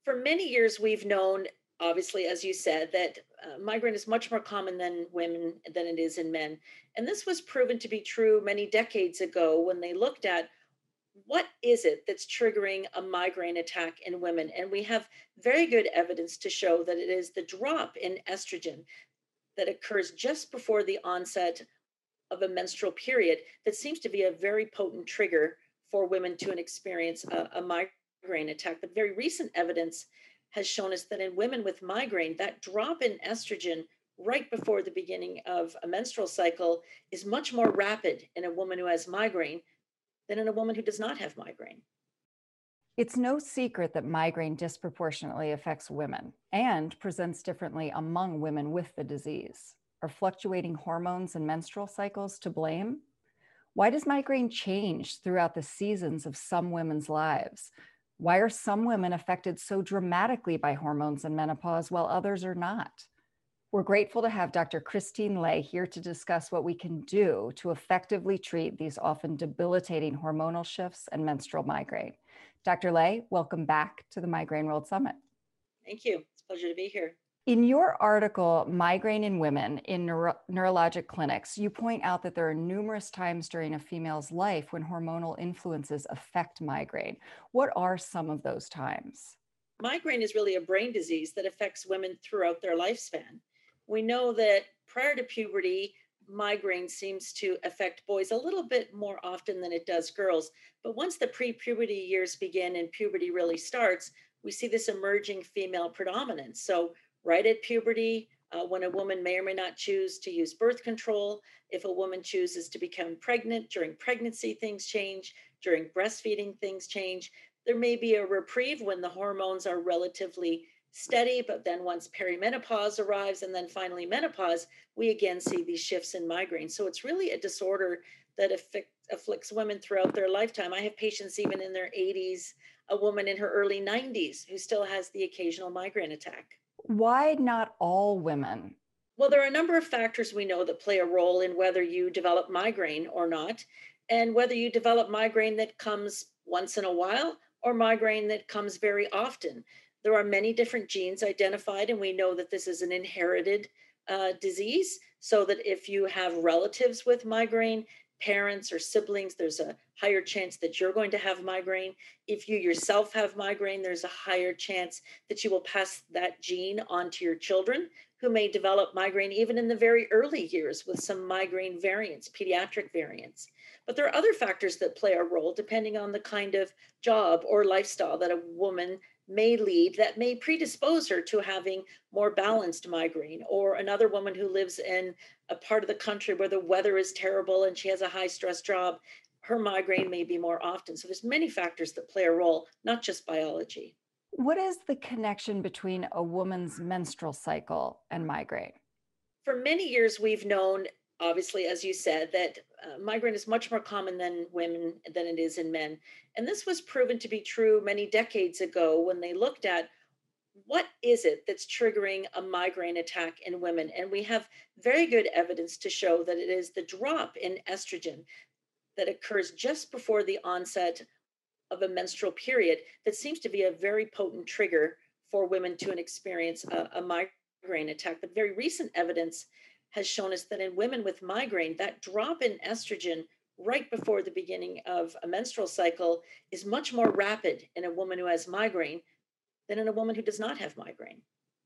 For many years, we've known, obviously, as you said, that migraine is much more common than women than it is in men. And this was proven to be true many decades ago when they looked at what is it that's triggering a migraine attack in women. And we have very good evidence to show that it is the drop in estrogen that occurs just before the onset of a menstrual period that seems to be a very potent trigger for women to experience a migraine attack. But very recent evidence has shown us that in women with migraine, that drop in estrogen right before the beginning of a menstrual cycle is much more rapid in a woman who has migraine than in a woman who does not have migraine. It's no secret that migraine disproportionately affects women and presents differently among women with the disease. Are fluctuating hormones and menstrual cycles to blame? Why does migraine change throughout the seasons of some women's lives? Why are some women affected so dramatically by hormones and menopause while others are not? We're grateful to have Dr. Christine Lay here to discuss what we can do to effectively treat these often debilitating hormonal shifts and menstrual migraine. Dr. Lay, welcome back to the Migraine World Summit. Thank you. It's a pleasure to be here. In your article, Migraine in Women in Neurologic Clinics, you point out that there are numerous times during a female's life when hormonal influences affect migraine. What are some of those times? Migraine is really a brain disease that affects women throughout their lifespan. We know that prior to puberty, migraine seems to affect boys a little bit more often than it does girls. But once the pre-puberty years begin and puberty really starts, we see this emerging female predominance. So right at puberty, when a woman may or may not choose to use birth control, if a woman chooses to become pregnant, during pregnancy, things change. During breastfeeding, things change. There may be a reprieve when the hormones are relatively steady, but then once perimenopause arrives and then finally menopause, we again see these shifts in migraine. So it's really a disorder that afflicts women throughout their lifetime. I have patients even in their 80s, a woman in her early 90s who still has the occasional migraine attack. Why not all women? Well, there are a number of factors we know that play a role in whether you develop migraine or not, and whether you develop migraine that comes once in a while or migraine that comes very often. There are many different genes identified, and we know that this is an inherited disease. So that if you have relatives with migraine, parents or siblings, there's a higher chance that you're going to have migraine. If you yourself have migraine, there's a higher chance that you will pass that gene on to your children who may develop migraine even in the very early years with some migraine variants, pediatric variants. But there are other factors that play a role depending on the kind of job or lifestyle that a woman may lead that may predispose her to having more balanced migraine, or another woman who lives in a part of the country where the weather is terrible and she has a high stress job, her migraine may be more often. So there's many factors that play a role, not just biology. What is the connection between a woman's menstrual cycle and migraine? For many years, we've known, obviously, as you said, that migraine is much more common than women than it is in men. And this was proven to be true many decades ago when they looked at what is it that's triggering a migraine attack in women. And we have very good evidence to show that it is the drop in estrogen that occurs just before the onset of a menstrual period that seems to be a very potent trigger for women to experience a migraine attack. But very recent evidence has shown us that in women with migraine, that drop in estrogen right before the beginning of a menstrual cycle is much more rapid in a woman who has migraine than in a woman who does not have migraine.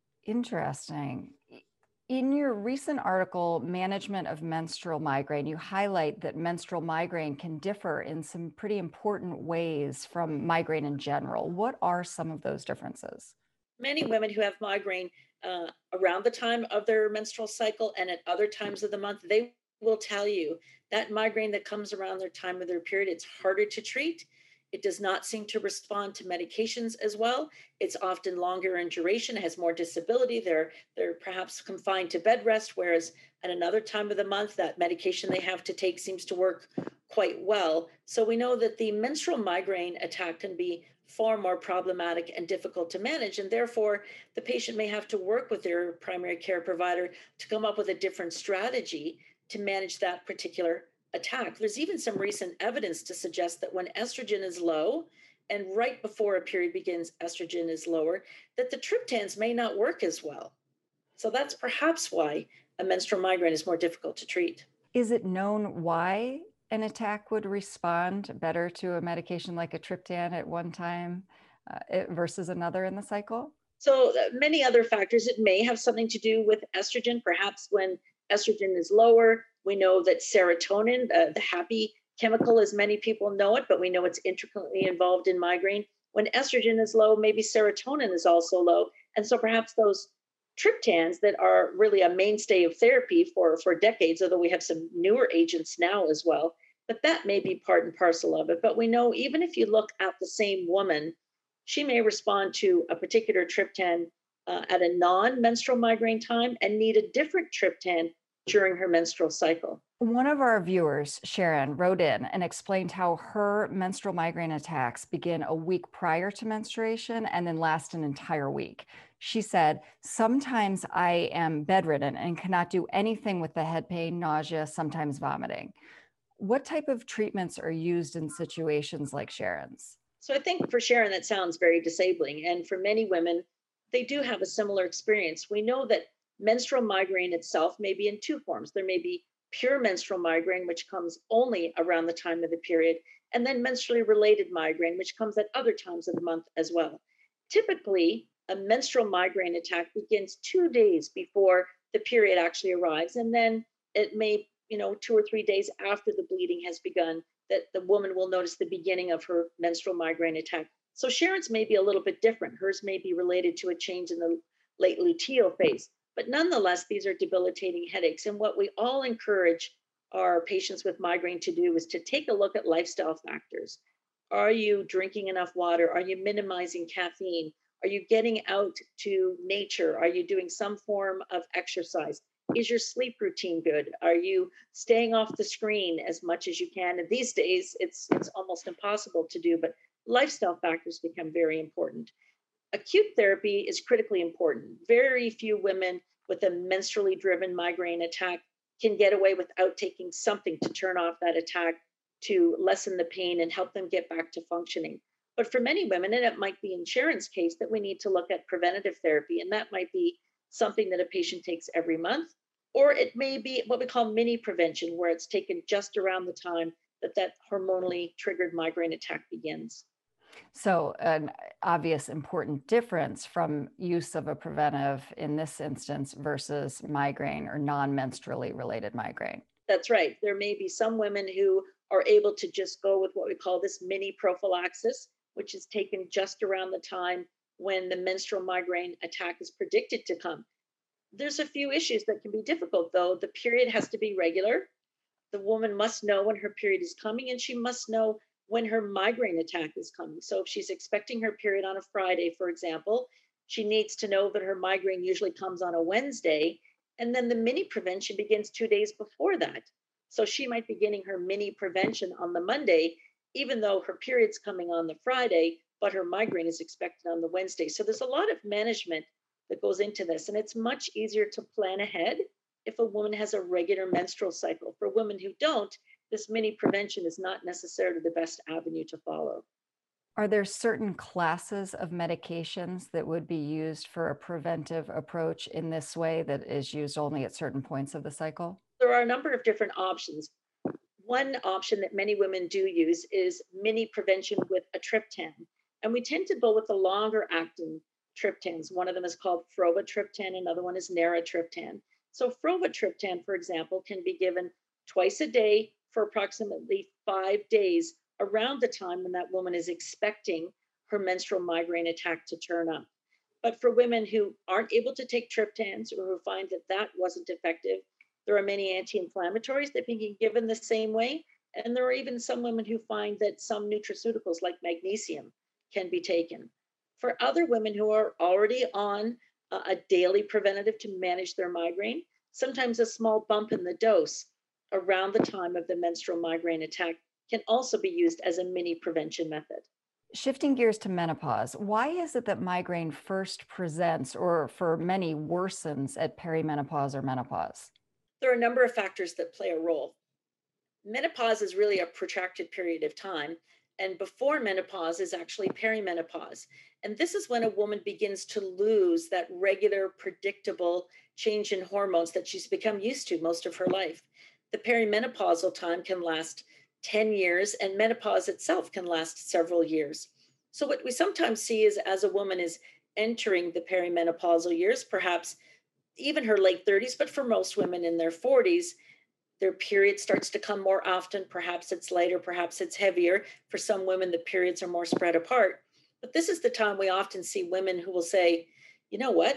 Interesting. In your recent article, Management of Menstrual Migraine, you highlight that menstrual migraine can differ in some pretty important ways from migraine in general. What are some of those differences? Many women who have migraine around the time of their menstrual cycle and at other times of the month, they will tell you that migraine that comes around their time of their period, it's harder to treat. It does not seem to respond to medications as well. It's often longer in duration, has more disability. They're perhaps confined to bed rest, whereas at another time of the month, that medication they have to take seems to work quite well. So we know that the menstrual migraine attack can be far more problematic and difficult to manage. And therefore, the patient may have to work with their primary care provider to come up with a different strategy to manage that particular attack. There's even some recent evidence to suggest that when estrogen is low and right before a period begins, estrogen is lower, that the triptans may not work as well. So that's perhaps why a menstrual migraine is more difficult to treat. Is it known why an attack would respond better to a medication like a triptan at one time versus another in the cycle? So, many other factors. It may have something to do with estrogen. Perhaps when estrogen is lower, we know that serotonin, the happy chemical as many people know it, but we know it's intricately involved in migraine. When estrogen is low, maybe serotonin is also low. And so perhaps those triptans that are really a mainstay of therapy for decades, although we have some newer agents now as well, but that may be part and parcel of it. But we know even if you look at the same woman, she may respond to a particular triptan at a non menstrual migraine time and need a different triptan during her menstrual cycle. One of our viewers, Sharon, wrote in and explained how her menstrual migraine attacks begin a week prior to menstruation and then last an entire week. She said, sometimes I am bedridden and cannot do anything with the head pain, nausea, sometimes vomiting. What type of treatments are used in situations like Sharon's? So I think for Sharon, that sounds very disabling. And for many women, they do have a similar experience. We know that menstrual migraine itself may be in two forms. There may be pure menstrual migraine, which comes only around the time of the period, and then menstrually related migraine, which comes at other times of the month as well. Typically, a menstrual migraine attack begins 2 days before the period actually arrives, and then it may, 2 or 3 days after the bleeding has begun, that the woman will notice the beginning of her menstrual migraine attack. So Sharon's may be a little bit different. Hers may be related to a change in the late luteal phase. But nonetheless, these are debilitating headaches. And what we all encourage our patients with migraine to do is to take a look at lifestyle factors. Are you drinking enough water? Are you minimizing caffeine? Are you getting out to nature? Are you doing some form of exercise? Is your sleep routine good? Are you staying off the screen as much as you can? And these days, it's almost impossible to do, but lifestyle factors become very important. Acute therapy is critically important. Very few women with a menstrually driven migraine attack can get away without taking something to turn off that attack, to lessen the pain and help them get back to functioning. But for many women, and it might be in Sharon's case, that we need to look at preventative therapy, and that might be something that a patient takes every month, or it may be what we call mini prevention, where it's taken just around the time that that hormonally triggered migraine attack begins. So, an obvious important difference from use of a preventive in this instance versus migraine or non menstrually related migraine. That's right. There may be some women who are able to just go with what we call this mini prophylaxis, which is taken just around the time when the menstrual migraine attack is predicted to come. There's a few issues that can be difficult, though. The period has to be regular. The woman must know when her period is coming, and she must know when her migraine attack is coming. So if she's expecting her period on a Friday, for example, she needs to know that her migraine usually comes on a Wednesday, and then the mini prevention begins 2 days before that. So she might be getting her mini prevention on the Monday, even though her period's coming on the Friday, but her migraine is expected on the Wednesday. So there's a lot of management that goes into this, and it's much easier to plan ahead if a woman has a regular menstrual cycle. For women who don't, this mini prevention is not necessarily the best avenue to follow. Are there certain classes of medications that would be used for a preventive approach in this way that is used only at certain points of the cycle? There are a number of different options. One option that many women do use is mini prevention with a triptan. And we tend to go with the longer acting triptans. One of them is called frovatriptan, another one is naratriptan. So frovatriptan, for example, can be given twice a day for approximately 5 days around the time when that woman is expecting her menstrual migraine attack to turn up. But for women who aren't able to take triptans or who find that that wasn't effective, there are many anti-inflammatories that can be given the same way. And there are even some women who find that some nutraceuticals like magnesium can be taken. For other women who are already on a daily preventative to manage their migraine, sometimes a small bump in the dose around the time of the menstrual migraine attack can also be used as a mini prevention method. Shifting gears to menopause, why is it that migraine first presents or for many worsens at perimenopause or menopause? There are a number of factors that play a role. Menopause is really a protracted period of time. And before menopause is actually perimenopause. And this is when a woman begins to lose that regular, predictable change in hormones that she's become used to most of her life. The perimenopausal time can last 10 years, and menopause itself can last several years. So, what we sometimes see is as a woman is entering the perimenopausal years, perhaps even her late 30s, but for most women in their 40s, their period starts to come more often. Perhaps it's lighter, perhaps it's heavier. For some women, the periods are more spread apart. But this is the time we often see women who will say, you know what?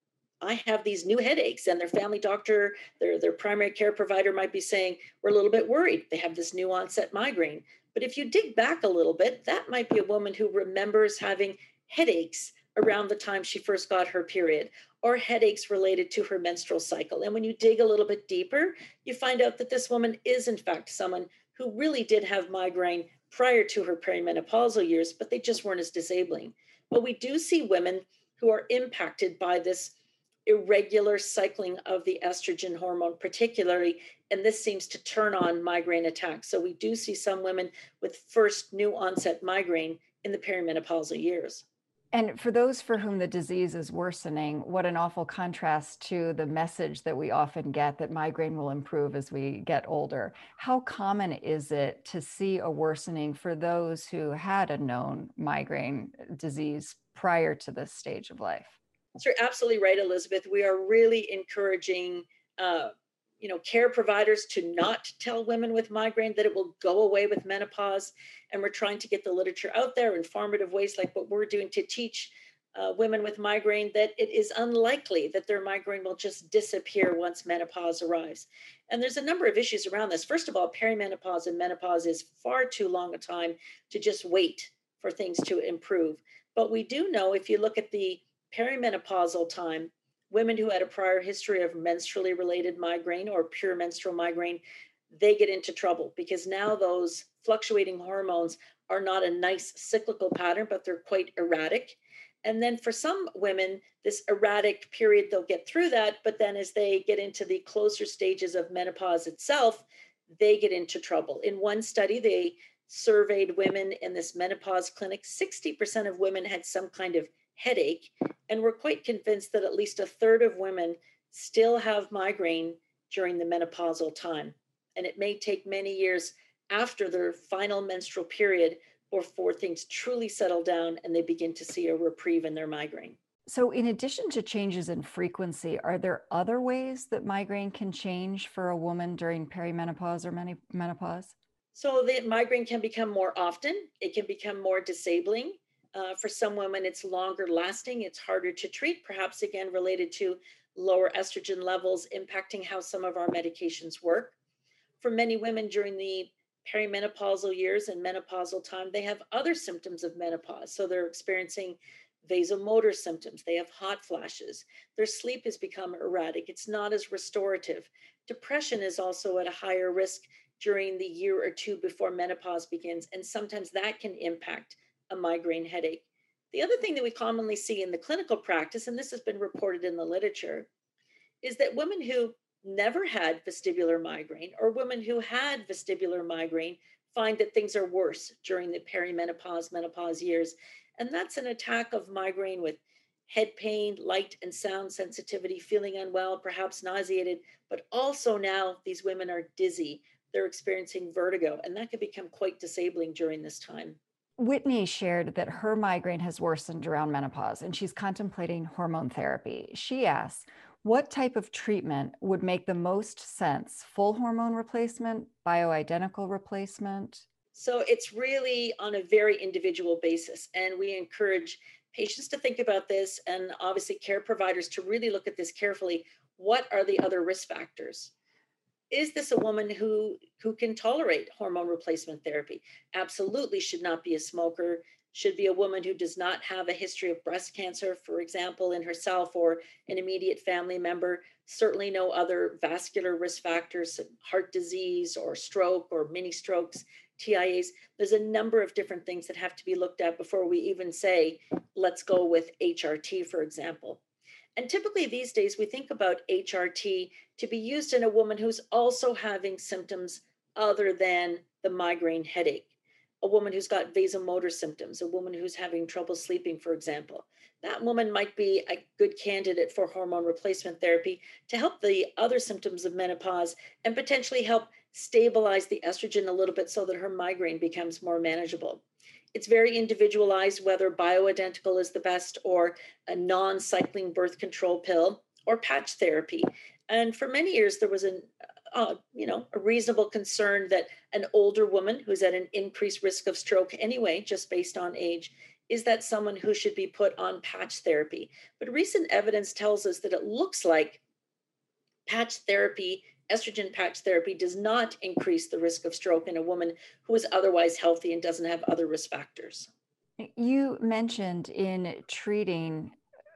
I have these new headaches, and their family doctor, their primary care provider might be saying, we're a little bit worried. They have this new onset migraine. But if you dig back a little bit, that might be a woman who remembers having headaches around the time she first got her period, or headaches related to her menstrual cycle. And when you dig a little bit deeper, you find out that this woman is, in fact, someone who really did have migraine prior to her perimenopausal years, but they just weren't as disabling. But we do see women who are impacted by this irregular cycling of the estrogen hormone, particularly, and this seems to turn on migraine attacks. So we do see some women with first new onset migraine in the perimenopausal years. And for those for whom the disease is worsening, what an awful contrast to the message that we often get that migraine will improve as we get older. How common is it to see a worsening for those who had a known migraine disease prior to this stage of life? So you're absolutely right, Elizabeth. We are really encouraging, uh, care providers to not tell women with migraine that it will go away with menopause. And we're trying to get the literature out there, informative ways like what we're doing to teach women with migraine that it is unlikely that their migraine will just disappear once menopause arrives. And there's a number of issues around this. First of all, perimenopause and menopause is far too long a time to just wait for things to improve. But we do know if you look at the perimenopausal time, women who had a prior history of menstrually related migraine or pure menstrual migraine, they get into trouble because now those fluctuating hormones are not a nice cyclical pattern, but they're quite erratic. And then for some women, this erratic period, they'll get through that. But then as they get into the closer stages of menopause itself, they get into trouble. In one study, they surveyed women in this menopause clinic. 60% of women had some kind of headache. And we're quite convinced that at least a third of women still have migraine during the menopausal time. And it may take many years after their final menstrual period before things truly settle down and they begin to see a reprieve in their migraine. So, in addition to changes in frequency, are there other ways that migraine can change for a woman during perimenopause or menopause? So the migraine can become more often, it can become more disabling. For some women, it's longer lasting, it's harder to treat, perhaps again related to lower estrogen levels impacting how some of our medications work. For many women during the perimenopausal years and menopausal time, they have other symptoms of menopause. So they're experiencing vasomotor symptoms, they have hot flashes, their sleep has become erratic, it's not as restorative. Depression is also at a higher risk during the year or two before menopause begins, and sometimes that can impact a migraine headache. The other thing that we commonly see in the clinical practice, and this has been reported in the literature, is that women who never had vestibular migraine or women who had vestibular migraine find that things are worse during the perimenopause, menopause years. And that's an attack of migraine with head pain, light and sound sensitivity, feeling unwell, perhaps nauseated, but also now these women are dizzy. They're experiencing vertigo, and that can become quite disabling during this time. Whitney shared that her migraine has worsened around menopause and she's contemplating hormone therapy. She asks, what type of treatment would make the most sense? Full hormone replacement, bioidentical replacement? So it's really on a very individual basis. And we encourage patients to think about this and obviously care providers to really look at this carefully. What are the other risk factors? Is this a woman who can tolerate hormone replacement therapy? Absolutely should not be a smoker, should be a woman who does not have a history of breast cancer, for example, in herself or an immediate family member. Certainly no other vascular risk factors, heart disease or stroke or mini strokes, TIAs. There's a number of different things that have to be looked at before we even say, let's go with HRT, for example. And typically these days, we think about HRT to be used in a woman who's also having symptoms other than the migraine headache. a woman who's got vasomotor symptoms, a woman who's having trouble sleeping, for example. That woman might be a good candidate for hormone replacement therapy to help the other symptoms of menopause and potentially help stabilize the estrogen a little bit so that her migraine becomes more manageable. It's very individualized whether bioidentical is the best or a non cycling birth control pill or patch therapy. And for many years, there was a reasonable concern that an older woman who's at an increased risk of stroke anyway, just based on age, is that someone who should be put on patch therapy. But recent evidence tells us that it looks like patch therapy, estrogen patch therapy, does not increase the risk of stroke in a woman who is otherwise healthy and doesn't have other risk factors. You mentioned in treating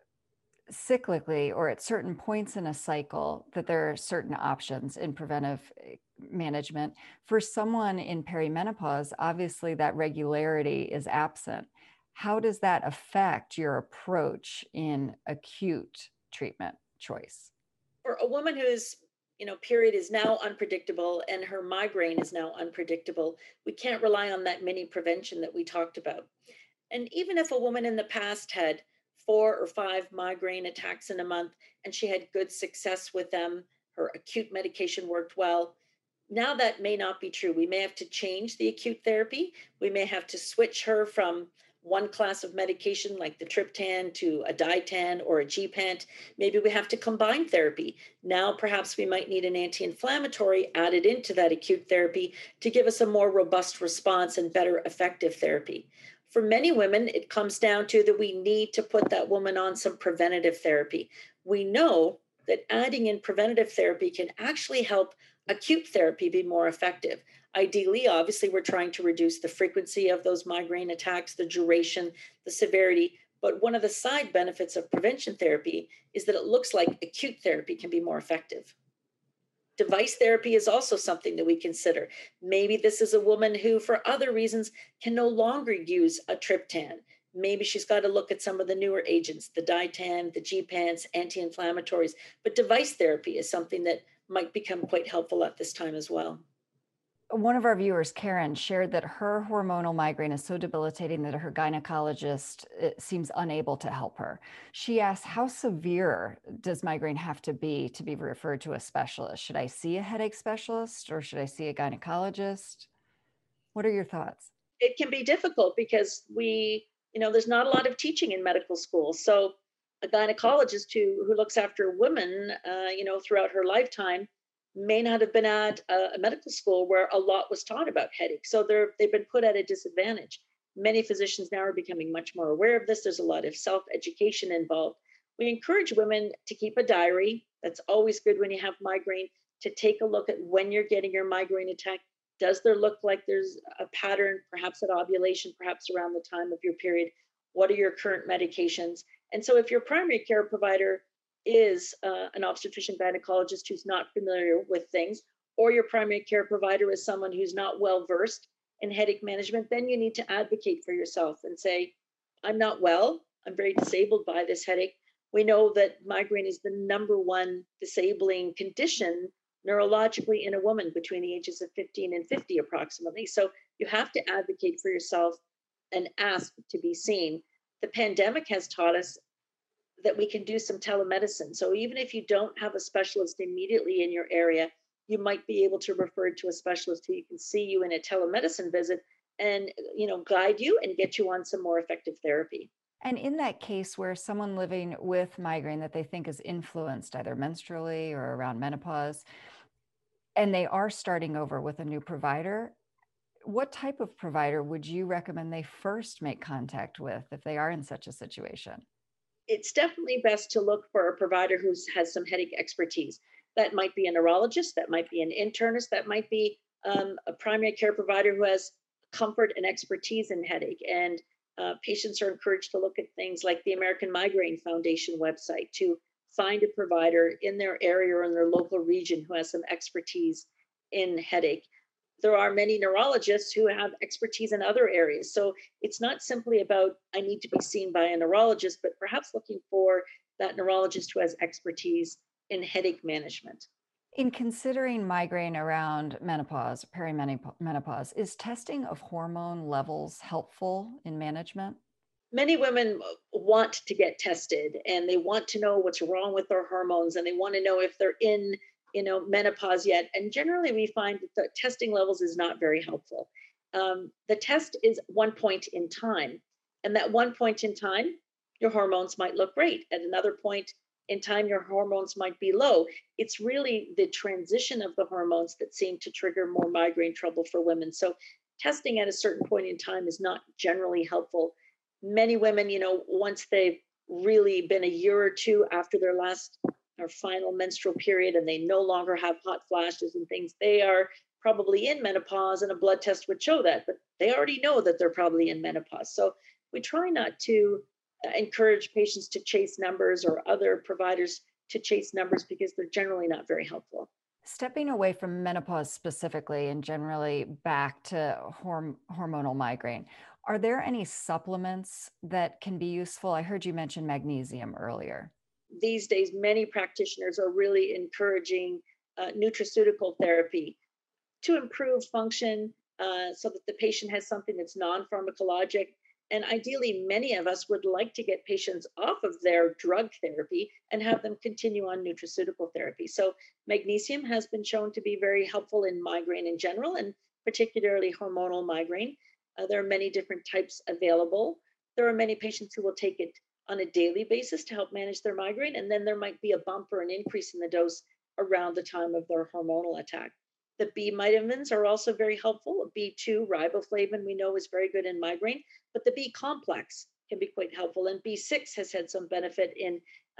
cyclically or at certain points in a cycle that there are certain options in preventive management. For someone in perimenopause, obviously that regularity is absent. How does that affect your approach in acute treatment choice? For a woman whose period is now unpredictable and her migraine is now unpredictable, we can't rely on that mini prevention that we talked about. And even if a woman in the past had 4 or 5 migraine attacks in a month and she had good success with them, her acute medication worked well. Now that may not be true. We may have to change the acute therapy. We may have to switch her from one class of medication like the triptan to a ditan or a gpant. Maybe we have to combine therapy. Now perhaps we might need an anti-inflammatory added into that acute therapy to give us a more robust response and better effective therapy. For many women, it comes down to that we need to put that woman on some preventative therapy. We know that adding in preventative therapy can actually help acute therapy be more effective. Ideally, obviously, we're trying to reduce the frequency of those migraine attacks, the duration, the severity. But one of the side benefits of prevention therapy is that it looks like acute therapy can be more effective. Device therapy is also something that we consider. Maybe this is a woman who, for other reasons, can no longer use a triptan. Maybe she's got to look at some of the newer agents, the ditan, the gpants, anti-inflammatories. But device therapy is something that might become quite helpful at this time as well. One of our viewers, Karen, shared that her hormonal migraine is so debilitating that her gynecologist seems unable to help her. She asked, how severe does migraine have to be referred to a specialist? Should I see a headache specialist or should I see a gynecologist? What are your thoughts? It can be difficult because there's not a lot of teaching in medical school. So a gynecologist who looks after women, throughout her lifetime may not have been at a medical school where a lot was taught about headache. So they've been put at a disadvantage. Many physicians now are becoming much more aware of this. There's a lot of self-education involved. We encourage women to keep a diary. That's always good when you have migraine, to take a look at when you're getting your migraine attack. Does there look like there's a pattern, perhaps at ovulation, perhaps around the time of your period? What are your current medications? And so if your primary care provider is an obstetrician gynecologist who's not familiar with things, or your primary care provider is someone who's not well versed in headache management, then you need to advocate for yourself and say, I'm not well. I'm very disabled by this headache. We know that migraine is the number one disabling condition neurologically in a woman between the ages of 15 and 50 approximately. So you have to advocate for yourself and ask to be seen. The pandemic has taught us that we can do some telemedicine. So even if you don't have a specialist immediately in your area, you might be able to refer to a specialist who can see you in a telemedicine visit and guide you and get you on some more effective therapy. And in that case where someone living with migraine that they think is influenced either menstrually or around menopause, and they are starting over with a new provider, what type of provider would you recommend they first make contact with if they are in such a situation? It's definitely best to look for a provider who has some headache expertise. That might be a neurologist, that might be an internist, that might be a primary care provider who has comfort and expertise in headache. And patients are encouraged to look at things like the American Migraine Foundation website to find a provider in their area or in their local region who has some expertise in headache. There are many neurologists who have expertise in other areas. So it's not simply about, I need to be seen by a neurologist, but perhaps looking for that neurologist who has expertise in headache management. In considering migraine around menopause, perimenopause, is testing of hormone levels helpful in management? Many women want to get tested and they want to know what's wrong with their hormones and they want to know if they're in menopause yet, and generally we find that the testing levels is not very helpful. The test is one point in time, and that one point in time your hormones might look great, at another point in time your hormones might be low. It's really the transition of the hormones that seem to trigger more migraine trouble for women. So testing at a certain point in time is not generally helpful. Many women, once they've really been a year or two after their last or final menstrual period and they no longer have hot flashes and things, they are probably in menopause, and a blood test would show that, but they already know that they're probably in menopause. So we try not to encourage patients to chase numbers or other providers to chase numbers because they're generally not very helpful. Stepping away from menopause specifically and generally back to hormonal migraine, are there any supplements that can be useful? I heard you mention magnesium earlier. These days, many practitioners are really encouraging nutraceutical therapy to improve function, so that the patient has something that's non pharmacologic. And ideally, many of us would like to get patients off of their drug therapy and have them continue on nutraceutical therapy. So, magnesium has been shown to be very helpful in migraine in general, and particularly hormonal migraine. There are many different types available. There are many patients who will take it on a daily basis to help manage their migraine, and then there might be a bump or an increase in the dose around the time of their hormonal attack. The B vitamins are also very helpful. B2, riboflavin, we know is very good in migraine, but the B complex can be quite helpful. And B6 has had some benefit in,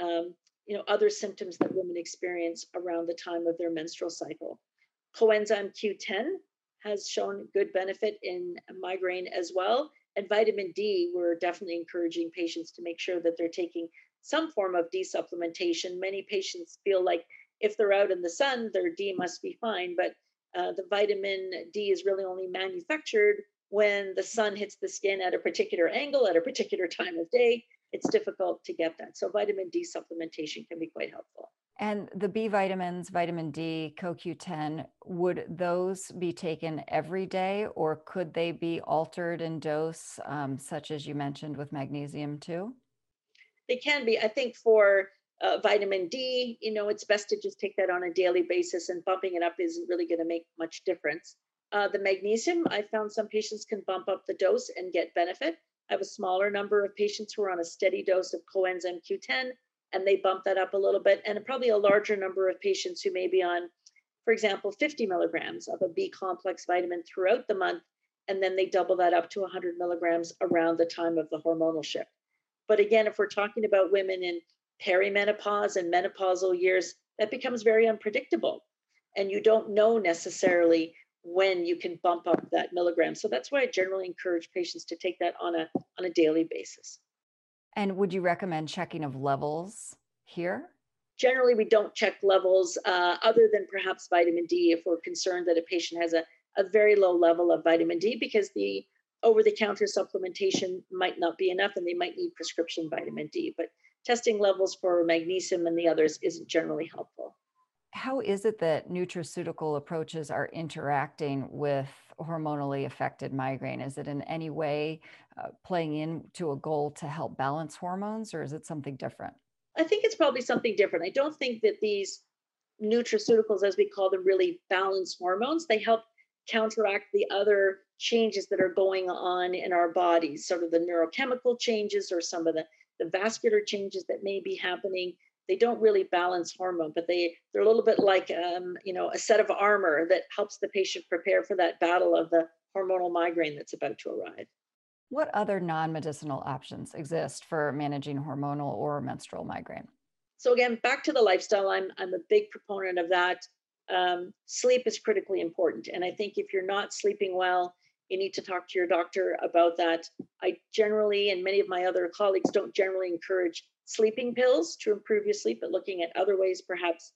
other symptoms that women experience around the time of their menstrual cycle. Coenzyme Q10 has shown good benefit in migraine as well. And vitamin D, we're definitely encouraging patients to make sure that they're taking some form of D supplementation. Many patients feel like if they're out in the sun, their D must be fine, but the vitamin D is really only manufactured when the sun hits the skin at a particular angle at a particular time of day. It's difficult to get that. So, vitamin D supplementation can be quite helpful. And the B vitamins, vitamin D, CoQ10, would those be taken every day or could they be altered in dose, such as you mentioned with magnesium too? They can be. I think for vitamin D, it's best to just take that on a daily basis, and bumping it up isn't really going to make much difference. The magnesium, I found some patients can bump up the dose and get benefit. I have a smaller number of patients who are on a steady dose of coenzyme Q10, and they bump that up a little bit, and probably a larger number of patients who may be on, for example, 50 milligrams of a B complex vitamin throughout the month, and then they double that up to 100 milligrams around the time of the hormonal shift. But again, if we're talking about women in perimenopause and menopausal years, that becomes very unpredictable. And you don't know necessarily when you can bump up that milligram. So that's why I generally encourage patients to take that on a daily basis. And would you recommend checking of levels here? Generally, we don't check levels other than perhaps vitamin D if we're concerned that a patient has a very low level of vitamin D, because the over the counter supplementation might not be enough and they might need prescription vitamin D. But testing levels for magnesium and the others isn't generally helpful. How is it that nutraceutical approaches are interacting with hormonally affected migraine? Is it in any way playing into a goal to help balance hormones, or is it something different? I think it's probably something different. I don't think that these nutraceuticals, as we call them, really balance hormones. They help counteract the other changes that are going on in our bodies, sort of the neurochemical changes or some of the vascular changes that may be happening. They don't really balance hormone, but they're a little bit like a set of armor that helps the patient prepare for that battle of the hormonal migraine that's about to arrive. What other non medicinal options exist for managing hormonal or menstrual migraine? So again, back to the lifestyle. I'm a big proponent of that. Sleep is critically important, and I think if you're not sleeping well, you need to talk to your doctor about that. I generally, and many of my other colleagues, don't generally encourage sleeping pills to improve your sleep, but looking at other ways, perhaps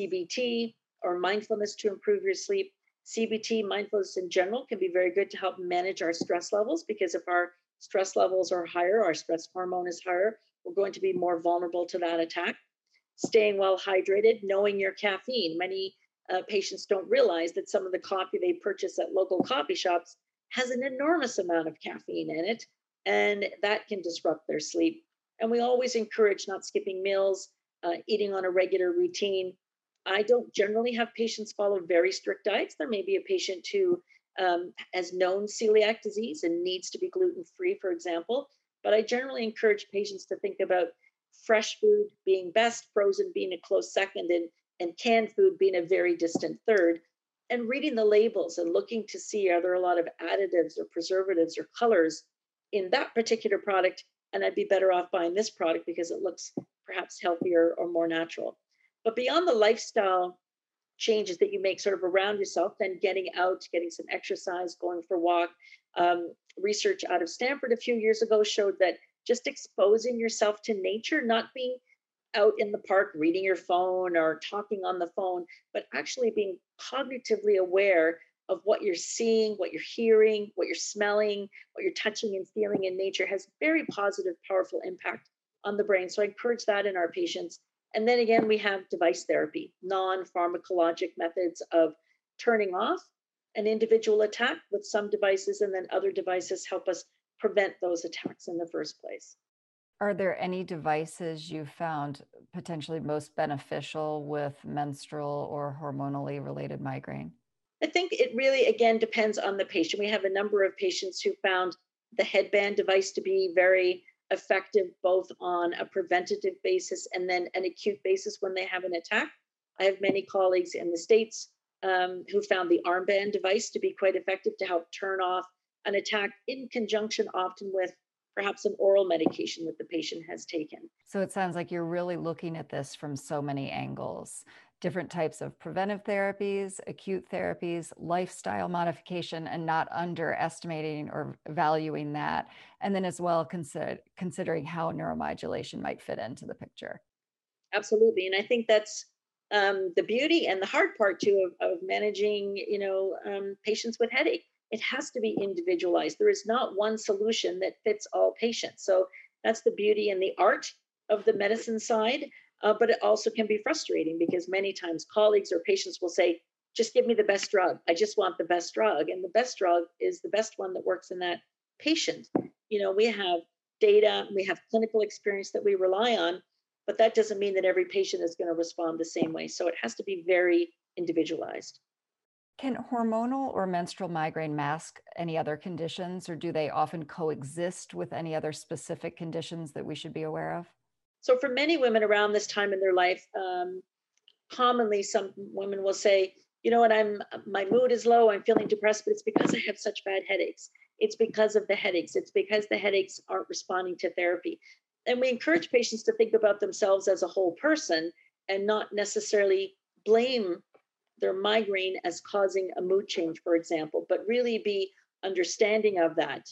CBT or mindfulness to improve your sleep. CBT, mindfulness in general, can be very good to help manage our stress levels, because if our stress levels are higher, our stress hormone is higher, we're going to be more vulnerable to that attack. Staying well hydrated, knowing your caffeine. Many patients don't realize that some of the coffee they purchase at local coffee shops has an enormous amount of caffeine in it, and that can disrupt their sleep. And we always encourage not skipping meals, eating on a regular routine. I don't generally have patients follow very strict diets. There may be a patient who has known celiac disease and needs to be gluten free, for example. But I generally encourage patients to think about fresh food being best, frozen being a close second, and canned food being a very distant third. And reading the labels and looking to see are there a lot of additives or preservatives or colors in that particular product, and I'd be better off buying this product because it looks perhaps healthier or more natural. But beyond the lifestyle changes that you make sort of around yourself, then getting out, getting some exercise, going for a walk. Research out of Stanford a few years ago showed that just exposing yourself to nature, not being out in the park reading your phone or talking on the phone, but actually being cognitively aware of what you're seeing, what you're hearing, what you're smelling, what you're touching and feeling in nature has very positive, powerful impact on the brain. So I encourage that in our patients. And then again, we have device therapy, non pharmacologic methods of turning off an individual attack with some devices, and then other devices help us prevent those attacks in the first place. Are there any devices you found potentially most beneficial with menstrual or hormonally related migraine? I think it really, again, depends on the patient. We have a number of patients who found the headband device to be very effective, both on a preventative basis and then an acute basis when they have an attack. I have many colleagues in the States who found the armband device to be quite effective to help turn off an attack in conjunction often with perhaps an oral medication that the patient has taken. So it sounds like you're really looking at this from so many angles, different types of preventive therapies, acute therapies, lifestyle modification, and not underestimating or valuing that. And then as well, considering how neuromodulation might fit into the picture. Absolutely. And I think that's the beauty and the hard part too of managing, patients with headache. It has to be individualized. There is not one solution that fits all patients. So that's the beauty and the art of the medicine side. But it also can be frustrating because many times colleagues or patients will say, just give me the best drug. I just want the best drug. And the best drug is the best one that works in that patient. We have data, we have clinical experience that we rely on, but that doesn't mean that every patient is going to respond the same way. So it has to be very individualized. Can hormonal or menstrual migraine mask any other conditions, or do they often coexist with any other specific conditions that we should be aware of? So for many women around this time in their life, commonly some women will say, you know what, my mood is low, I'm feeling depressed, but it's because I have such bad headaches. It's because of the headaches. It's because the headaches aren't responding to therapy. And we encourage patients to think about themselves as a whole person and not necessarily blame their migraine as causing a mood change, for example, but really be understanding of that.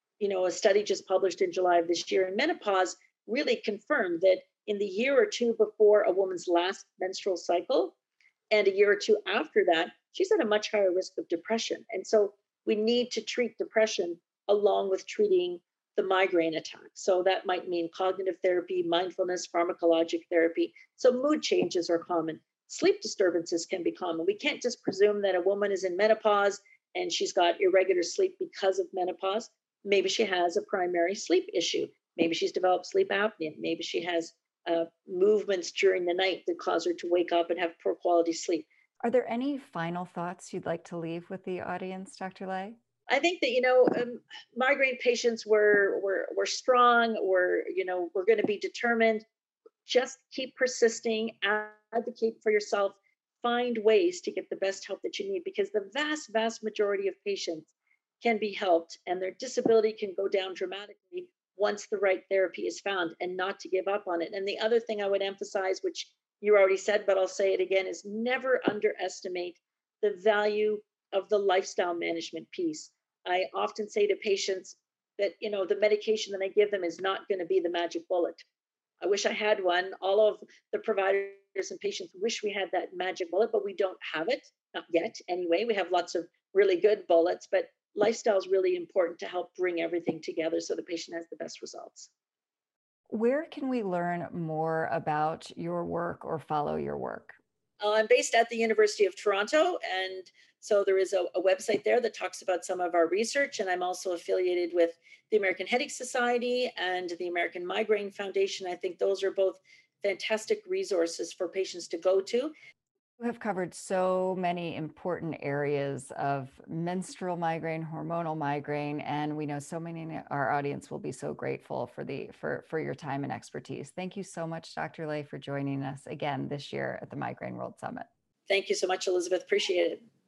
A study just published in July of this year in menopause really confirmed that in the year or two before a woman's last menstrual cycle and a year or two after that, she's at a much higher risk of depression. And so we need to treat depression along with treating the migraine attack. So that might mean cognitive therapy, mindfulness, pharmacologic therapy. So mood changes are common. Sleep disturbances can be common. We can't just presume that a woman is in menopause and she's got irregular sleep because of menopause. Maybe she has a primary sleep issue. Maybe she's developed sleep apnea. Maybe she has movements during the night that cause her to wake up and have poor quality sleep. Are there any final thoughts you'd like to leave with the audience, Dr. Lay? I think that migraine patients were strong. We're going to be determined. Just keep persisting. Advocate for yourself. Find ways to get the best help that you need because the vast majority of patients can be helped, and their disability can go down dramatically once the right therapy is found, and not to give up on it. And the other thing I would emphasize, which you already said, but I'll say it again, is never underestimate the value of the lifestyle management piece. I often say to patients that, the medication that I give them is not going to be the magic bullet. I wish I had one. All of the providers and patients wish we had that magic bullet, but we don't have it, not yet anyway. We have lots of really good bullets, but lifestyle is really important to help bring everything together so the patient has the best results. Where can we learn more about your work or follow your work? I'm based at the University of Toronto, and so there is a website there that talks about some of our research. And I'm also affiliated with the American Headache Society and the American Migraine Foundation. I think those are both fantastic resources for patients to go to. You have covered so many important areas of menstrual migraine, hormonal migraine, and we know so many in our audience will be so grateful for your time and expertise. Thank you so much, Dr. Lay, for joining us again this year at the Migraine World Summit. Thank you so much, Elizabeth. Appreciate it.